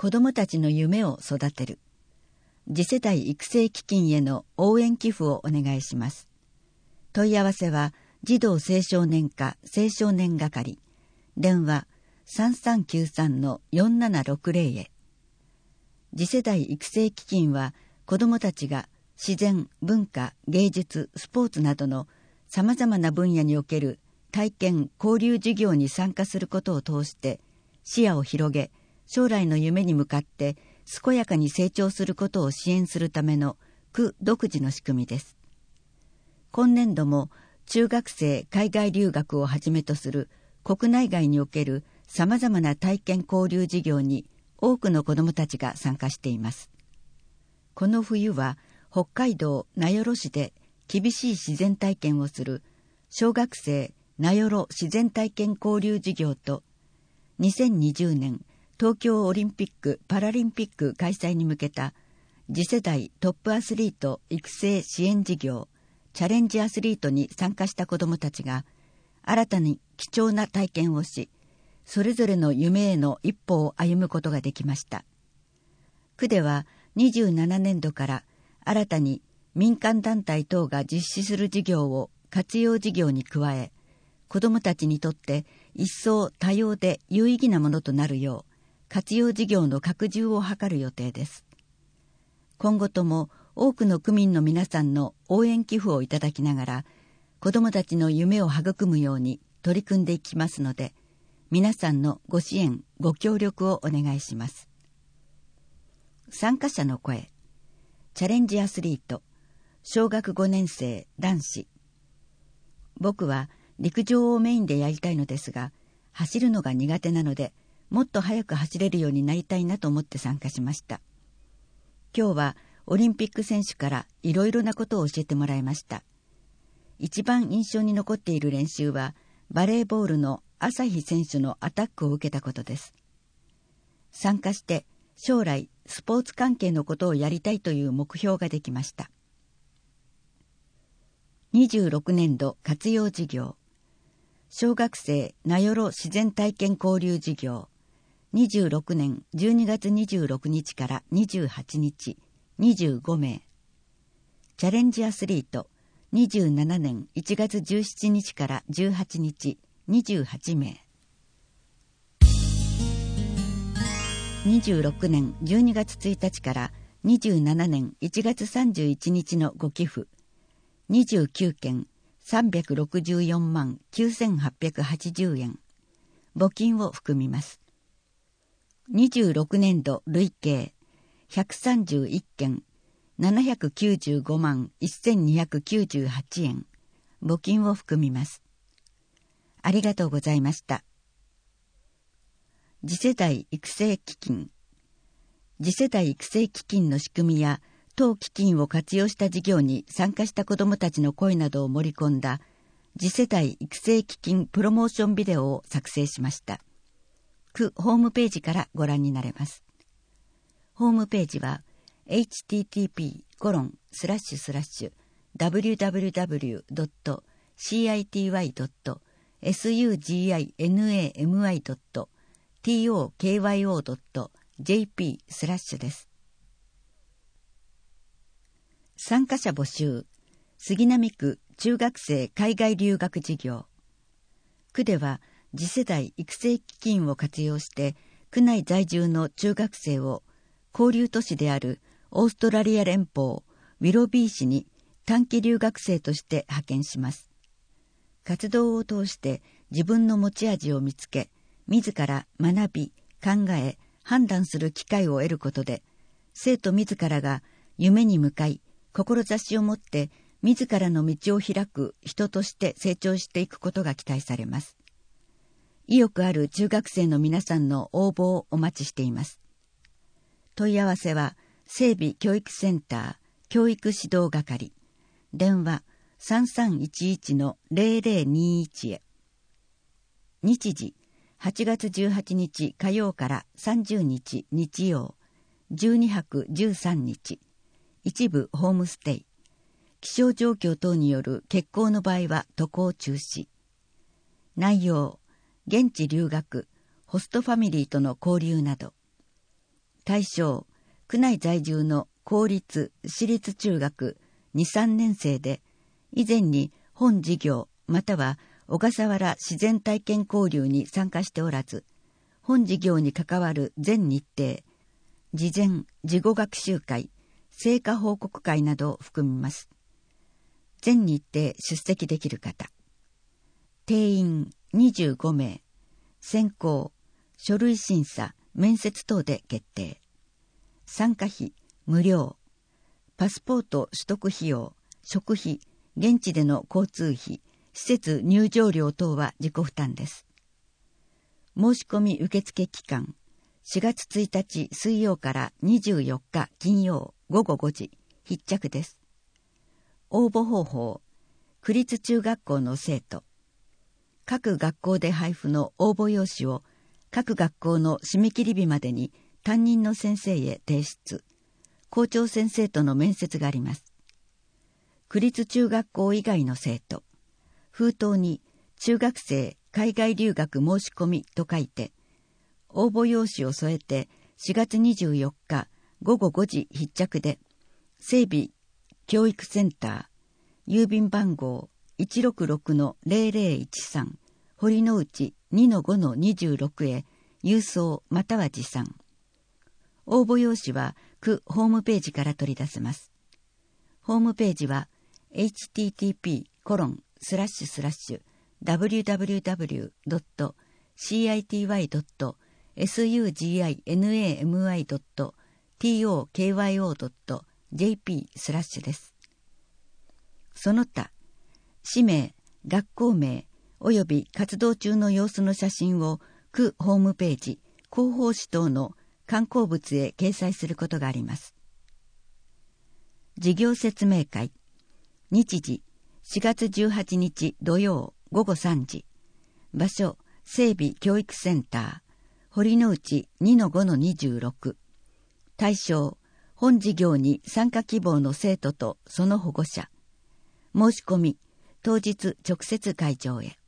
子どもたちの夢を育てる。次世代育成基金への応援寄付をお願いします。問い合わせは児童青少年課青少年係、電話 3393-4760 へ。次世代育成基金は子どもたちが自然、文化、芸術、スポーツなどのさまざまな分野における体験・交流事業に参加することを通して視野を広げ、将来の夢に向かって健やかに成長することを支援するための区独自の仕組みです。今年度も中学生海外留学をはじめとする国内外におけるさまざまな体験交流事業に多くの子どもたちが参加しています。この冬は北海道名寄市で厳しい自然体験をする小学生名寄自然体験交流事業と、2020年東京オリンピック・パラリンピック開催に向けた次世代トップアスリート育成支援事業チャレンジアスリートに参加した子どもたちが新たに貴重な体験をし、それぞれの夢への一歩を歩むことができました。区では27年度から新たに民間団体等が実施する事業を活用事業に加え、子どもたちにとって一層多様で有意義なものとなるよう活用事業の拡充を図る予定です。今後とも多くの区民の皆さんの応援寄付をいただきながら、子どもたちの夢を育むように取り組んでいきますので、皆さんのご支援、ご協力をお願いします。参加者の声。チャレンジアスリート、小学5年生男子。僕は陸上をメインでやりたいのですが、走るのが苦手なので、もっと速く走れるようになりたいなと思って参加しました。今日はオリンピック選手からいろいろなことを教えてもらいました。一番印象に残っている練習は、バレーボールの朝日選手のアタックを受けたことです。参加して将来スポーツ関係のことをやりたいという目標ができました。26年度活用事業、小学生名寄自然体験交流事業、26年12月26日から28日、25名。チャレンジアスリート、27年1月17日から18日、28名。26年12月1日から27年1月31日のご寄付、29件364万9880円。募金を含みます。26年度累計131件795万1298円。募金を含みます。ありがとうございました。次世代育成基金。次世代育成基金の仕組みや当基金を活用した事業に参加した子どもたちの声などを盛り込んだ次世代育成基金プロモーションビデオを作成しました。区ホームページからご覧になれます。ホームページは http://www.city.suginami.tokyo.jp/ です。参加者募集。杉並区中学生海外留学事業。区では次世代育成基金を活用して区内在住の中学生を交流都市であるオーストラリア連邦ウィロビー市に短期留学生として派遣します。活動を通して自分の持ち味を見つけ、自ら学び、考え、判断する機会を得ることで、生徒自らが夢に向かい、志を持って自らの道を開く人として成長していくことが期待されます。意欲ある中学生の皆さんの応募をお待ちしています。問い合わせは整備教育センター教育指導係、電話 3311-0021 へ。日時8月18日火曜から30日日曜、12泊13日、一部ホームステイ。気象状況等による欠航の場合は渡航中止。内容、現地留学、ホストファミリーとの交流など。 対象、区内在住の公立、私立中学2、3年生で、以前に本事業または小笠原自然体験交流に参加しておらず、本事業に関わる全日程、事前事後学習会、成果報告会などを含みます。全日程出席できる方。定員25名。選考、書類審査、面接等で決定。参加費無料。パスポート取得費用、食費、現地での交通費、施設入場料等は自己負担です。申し込み受付期間、4月1日水曜から24日金曜午後5時、必着です。応募方法、区立中学校の生徒。各学校で配布の応募用紙を各学校の締め切り日までに担任の先生へ提出。校長先生との面接があります。区立中学校以外の生徒。封筒に中学生海外留学申し込みと書いて、応募用紙を添えて4月24日午後5時必着で、整備教育センター、郵便番号 166-0013 堀之内 2-5-26 へ郵送または持参。応募用紙は区ホームページから取り出せます。ホームページは http://www.citymi.tokyo.jp/ です。その他、氏名、学校名及び活動中の様子の写真を区ホームページ、広報誌等の刊行物へ掲載することがあります。事業説明会。日時、4月18日土曜午後3時。場所、整備教育センター、堀之内 2-5-26。対象、本事業に参加希望の生徒とその保護者。申し込み、当日直接会場へ。